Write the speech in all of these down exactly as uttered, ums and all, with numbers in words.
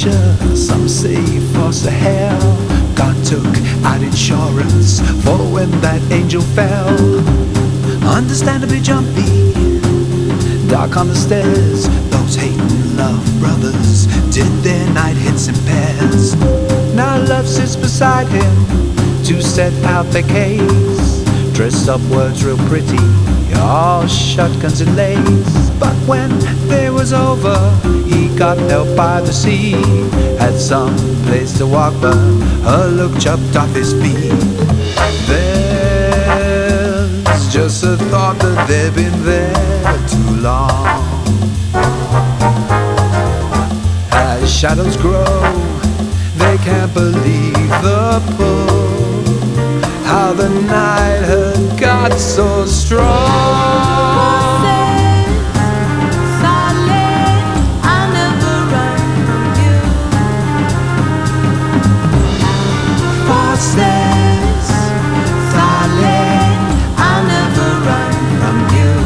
creature, some say foster hell. God took out insurance for when that angel fell. Understandably jumpy, dark on the stairs. Those hating love brothers did their night hits in pairs. Now love sits beside him to set out their case. Dressed up words real pretty, all shotguns and lace. But when day was over, he got help by the sea. Had some place to walk, but her look chopped off his feet. There's just a thought that they've been there too long. As shadows grow, they can't believe the pull. How the night had got so strong. Says, darling, I'll never run from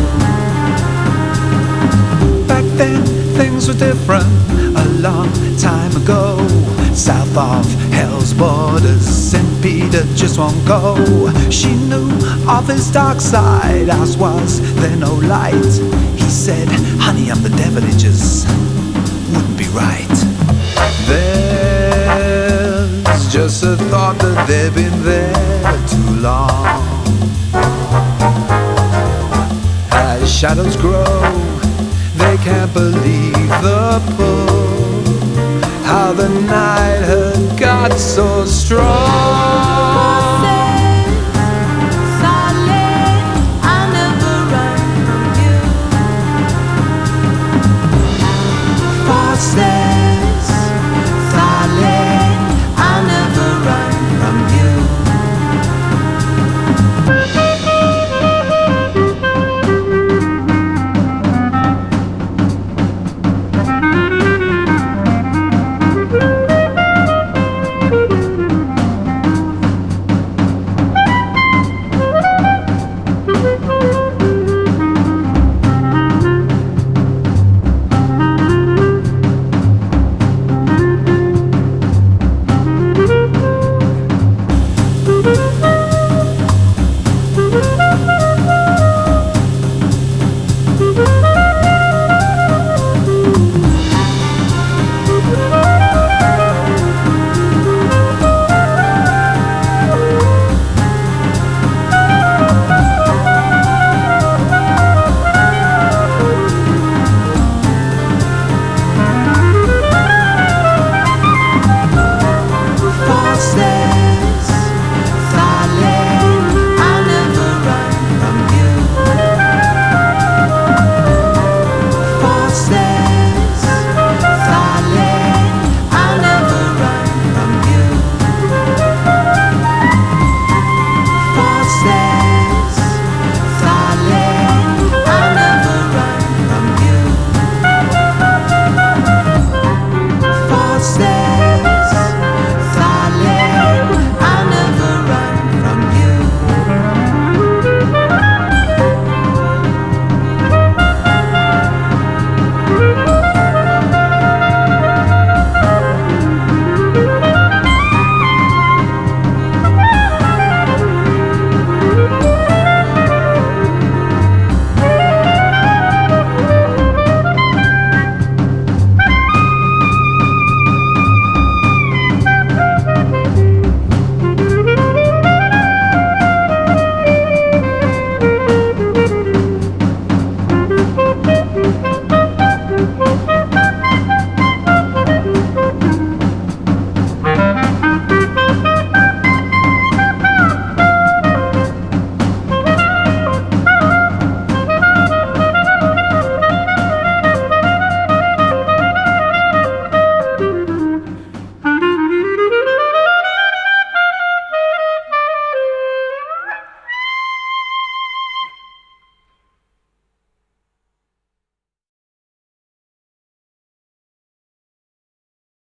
you. Back then, things were different, a long time ago. South of hell's borders, Saint Peter just won't go. She knew of his dark side, ours was there no light. He said, honey, I'm the devil, it just wouldn't be right. There's just a thought that they've been there too long. As shadows grow, they can't believe the pull. How the night had got so strong.